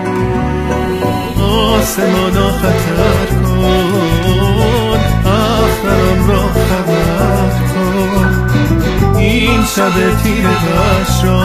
آسمانا خطر کن، اختران را خبر کن. این شب تیره دشت را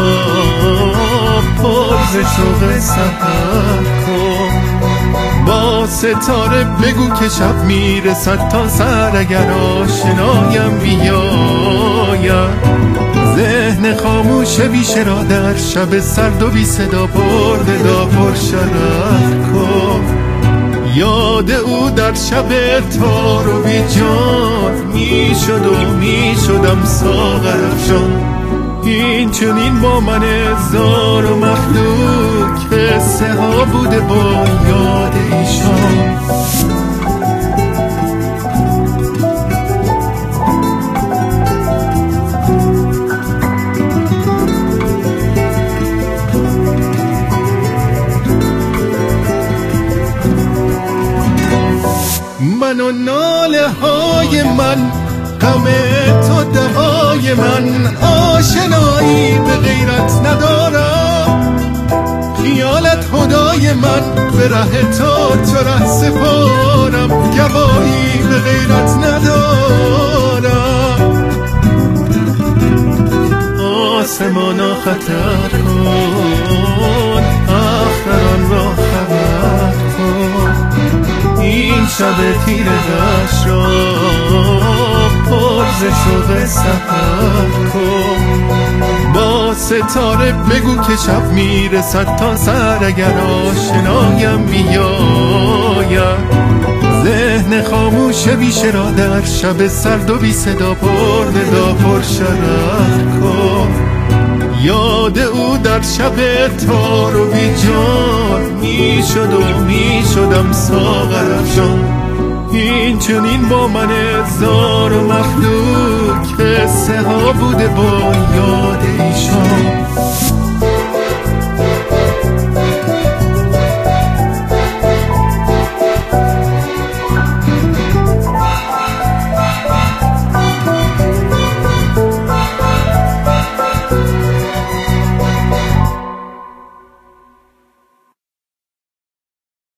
پر ز شوق سحر کن. با ستاره بگو که شب میرسد تا سر، اگر آشنایم بیاید. ذهن خاموش بیشه را در شب سرد و بی صدا برده دا پر شرف کن. یاد او در شب تار و بی جان میشد و میشدم ساغر افشان. این چنین با من زار و مخلوق قصه ها بوده با یاد ایشان. من و ناله های من، غم تو دهای من. آشنایی به غیرت ندارم، خیالت خدای من. به ره تو ره سپارم، گواهی به غیرت ندارم. آسمانا خطر کن، اختران را خبر کن. این شب تیره دشت را پر ز شوق سحر کن. با ستاره بگو که شب میرسد تا سر، اگر آشنایم بیاید. ذهن خاموش بیشه را در شب سرد و بی صدا برده دا پر شرف کن. یاد او در شب تار و بی جان میشد و میشدم ساغر افشان. این چنین با من زار و مخلوق قصه ها بوده با یاد ایشان.